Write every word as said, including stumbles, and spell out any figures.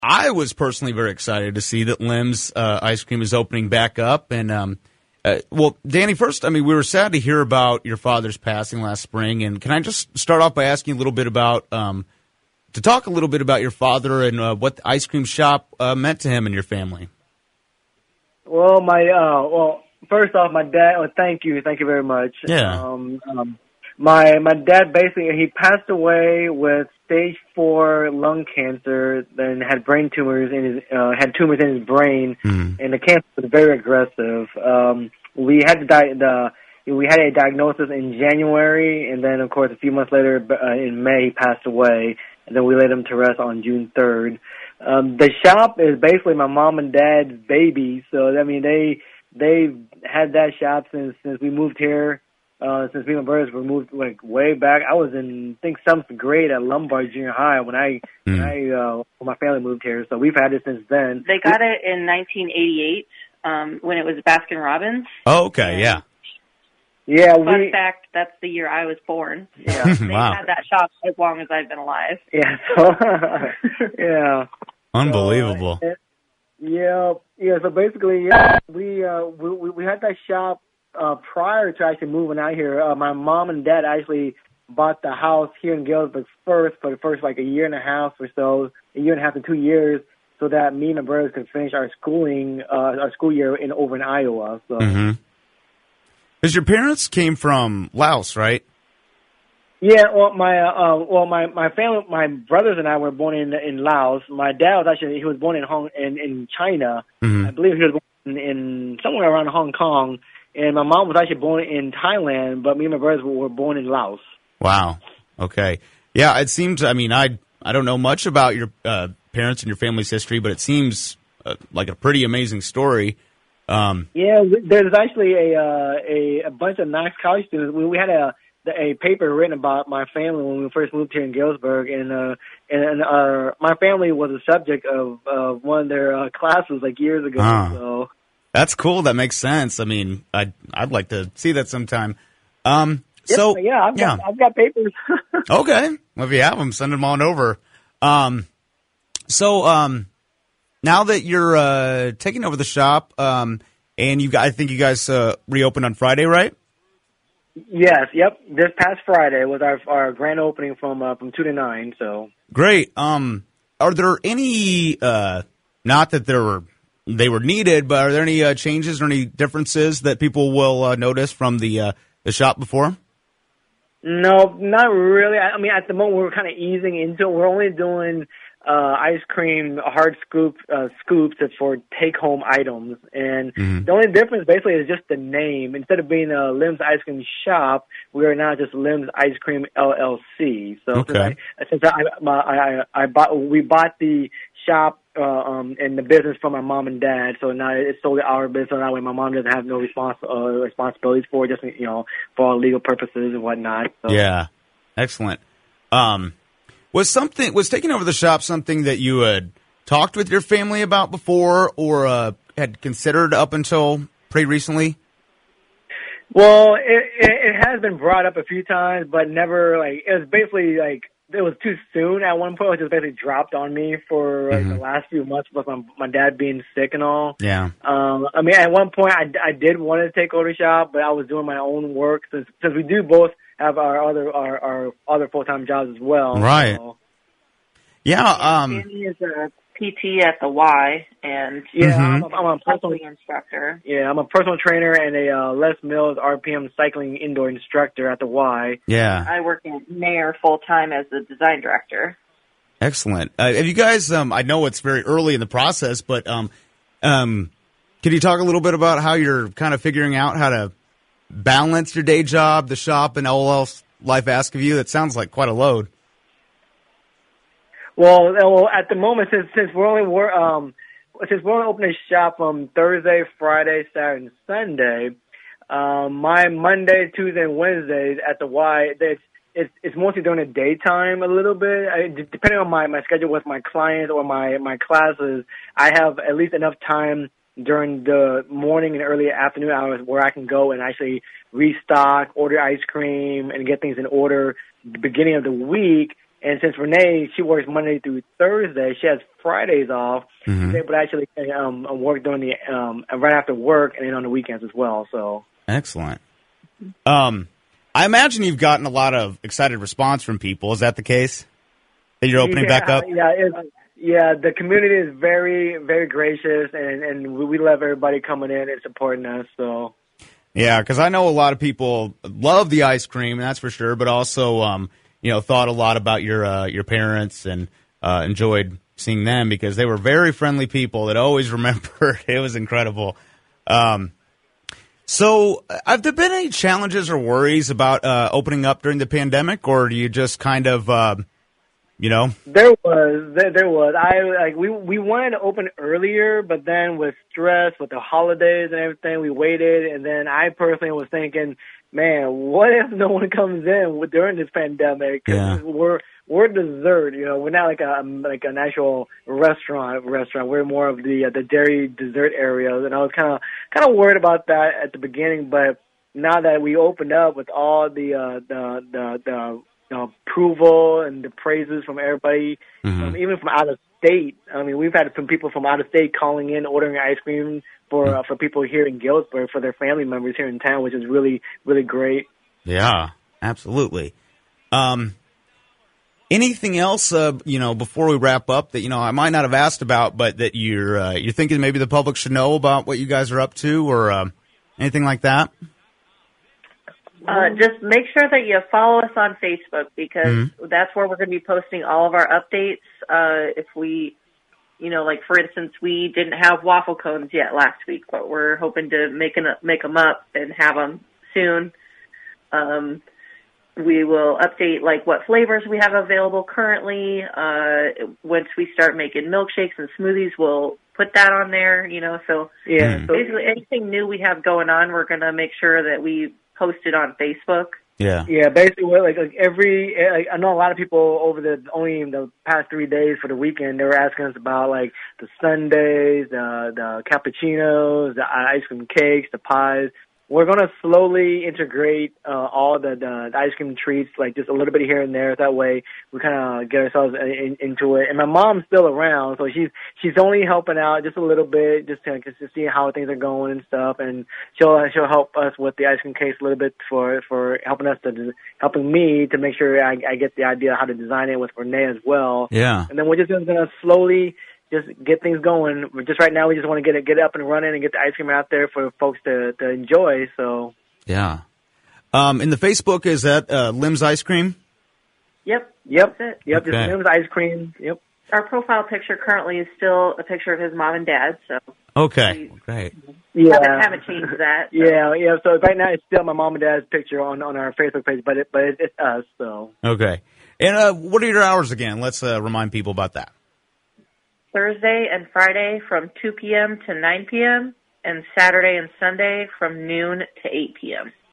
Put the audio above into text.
I was personally very excited to see that Lim's uh, ice cream is opening back up. And, um, uh, well, Danny, first, I mean, we were sad to hear about your father's passing last spring. And can I just start off by asking a little bit about, um, to talk a little bit about your father and uh, what the ice cream shop uh, meant to him and your family? Well, my, uh, well, first off, my dad, well, thank you. Thank you very much. Yeah. Um, um, my, my dad basically, he passed away with stage four lung cancer, then had brain tumors in his, uh, had tumors in his brain, mm. and the cancer was very aggressive. Um, we had to di- the, we had a diagnosis in January, and then, of course, a few months later, uh, in May, he passed away, and then we laid him to rest on June third. Um, the shop is basically my mom and dad's baby, so, I mean, they, they've had that shop since, since we moved here. Uh, since me and my brothers were moved like way back, I was in I think seventh grade at Lombard Junior High when I mm. when I uh, when my family moved here. So we've had it since then. They got it in nineteen eighty-eight um, when it was Baskin Robbins. Oh, okay, and yeah. Yeah. Fun we, fact: that's the year I was born. Yeah. They wow. had that shop as long as I've been alive. Yeah. So, yeah. Unbelievable. So, uh, yeah. Yeah. So basically, yeah, we uh, we we had that shop. Uh, prior to actually moving out here, uh, my mom and dad actually bought the house here in Galesburg first for the first like a year and a half or so, a year and a half to two years, so that me and my brothers could finish our schooling, uh, our school year in over in Iowa. So, because mm-hmm. your parents came from Laos, right? Yeah, well, my uh, well, my my family, my brothers and I were born in in Laos. My dad was actually he was born in Hong in in China. Mm-hmm. I believe he was born in, in somewhere around Hong Kong. And my mom was actually born in Thailand, but me and my brothers were born in Laos. Wow. Okay. Yeah, it seems, I mean, I I don't know much about your uh, parents and your family's history, but it seems uh, like a pretty amazing story. Um, yeah, there's actually a, uh, a a bunch of Knox College students. We, we had a a paper written about my family when we first moved here in Galesburg, and uh, and our my family was a subject of uh, one of their uh, classes like years ago. huh. So. That's cool. That makes sense. I mean, I'd, I'd like to see that sometime. Um, Yep, so yeah, I've got, yeah. I've got papers. Okay. Well, if you have them, send them on over. Um, so um, now that you're uh, taking over the shop, um, and you, I think you guys uh, reopened on Friday, right? Yes, yep. This past Friday was our our grand opening from uh, from two to nine. So great. Um, are there any? Uh, not that there were. They were needed, but are there any uh, changes or any differences that people will uh, notice from the uh, the shop before? No, not really. I, I mean, at the moment we're kind of easing into it. We're only doing uh, ice cream hard scoop uh, scoops for take home items, and mm-hmm. the only difference basically is just the name. Instead of being a Lim's Ice Cream Shop, we are now just Lim's Ice Cream L L C. So okay. since I, since I, my, I, I bought, we bought the shop. Uh, um, and the business from my mom and dad, so now it's solely our business. So that way, my mom doesn't have no respons- uh, responsibilities for it, just you know, for all legal purposes and whatnot. So. Yeah, excellent. Um, was something was taking over the shop something that you had talked with your family about before, or uh, had considered up until pretty recently? Well, it, it it has been brought up a few times, but never like it was basically like. It was too soon at one point. It just basically dropped on me for like, mm-hmm. the last few months with my, my dad being sick and all. Yeah. Um, I mean, at one point, I, I did want to take over the shop, but I was doing my own work since since we do both have our other our, our other full time jobs as well. Right. So. Yeah. Um. Danny is a P T at the Y, and yeah, mm-hmm. I'm, I'm a personal instructor. Yeah, I'm a personal trainer and a uh, Les Mills R P M cycling indoor instructor at the Y. Yeah, I work at Mayor full time as the design director. Excellent. Uh, have you guys? Um, I know it's very early in the process, but um, um, can you talk a little bit about how you're kind of figuring out how to balance your day job, the shop, and all else life asks of you? That sounds like quite a load. Well, well, at the moment, since since we're only we're, um since we're only opening shop from Thursday, Friday, Saturday, and Sunday, um, my Monday, Tuesday, and Wednesdays at the Y, it's it's it's mostly during the daytime a little bit. I, depending on my, my schedule with my clients or my my classes, I have at least enough time during the morning and early afternoon hours where I can go and actually restock, order ice cream, and get things in order the beginning of the week. And since Renee, she works Monday through Thursday, she has Fridays off. Mm-hmm. She's able to actually um, work during the um, right after work and then on the weekends as well. So excellent. Um, I imagine you've gotten a lot of excited response from people. Is that the case? That you're opening yeah, back up? Yeah, it's, yeah. The community is very, very gracious, and and we love everybody coming in and supporting us. So. Yeah, because I know a lot of people love the ice cream, that's for sure, but also, um, you know, thought a lot about your uh, your parents and uh, enjoyed seeing them because they were very friendly people that always remembered. It was incredible. Um, so, have there been any challenges or worries about uh, opening up during the pandemic, or do you just kind of, uh, you know? There was, there, there was. I like we we wanted to open earlier, but then with stress, with the holidays and everything, we waited. And then I personally was thinking, man, what if no one comes in with, during this pandemic? 'Cause Yeah. we're we're dessert, you know. We're not like a like an actual restaurant. Restaurant. We're more of the uh, the dairy dessert areas, and I was kind of kind of worried about that at the beginning. But now that we opened up with all the uh, the the the Uh, approval and the praises from everybody, Mm-hmm. um, even from out of state. I mean, we've had some people from out of state calling in, ordering ice cream for uh, for people here in Galesburg, for their family members here in town, which is really, really great. Yeah, absolutely. Um, anything else, uh, you know, before we wrap up that, you know, I might not have asked about, but that you're, uh, you're thinking maybe the public should know about what you guys are up to or um, anything like that? Uh, just make sure that you follow us on Facebook because Mm-hmm. that's where we're going to be posting all of our updates. Uh, if we, you know, like for instance, we didn't have waffle cones yet last week, but we're hoping to make an, make them up and have them soon. Um, we will update like what flavors we have available currently. Uh, once we start making milkshakes and smoothies, we'll put that on there, you know, so Yeah. Mm. So, basically anything new we have going on, we're going to make sure that we post it on Facebook. Yeah. yeah, basically, we're like, like every, like, I know a lot of people over the only the past three days for the weekend, they were asking us about like the sundaes, the the cappuccinos, the ice cream cakes, the pies. We're going to slowly integrate uh, all the, the ice cream treats, like just a little bit here and there. That way we kind of get ourselves in, into it. And my mom's still around, so she's she's only helping out just a little bit, just to, just to see how things are going and stuff. And she'll she'll help us with the ice cream case a little bit for for helping us to helping me to make sure I, I get the idea of how to design it with Renee as well. Yeah. And then we're just going to slowly just get things going. We're just right now, we just want to get it, get it up and running and get the ice cream out there for folks to, to enjoy. So Yeah. Um, in the Facebook, is that uh, Lim's Ice Cream? Yep. Yep. That's it. Yep. Okay. Just Lim's ice cream. Yep. Our profile picture currently is still a picture of his mom and dad, so Okay. Great. Yeah. haven't, haven't changed that. So. Yeah. Yeah. So right now it's still my mom and dad's picture on, on our Facebook page, but it, but it, it's us. So Okay. And uh, what are your hours again? Let's uh, remind people about that. Thursday and Friday from two p.m. to nine p.m. and Saturday and Sunday from noon to eight p.m.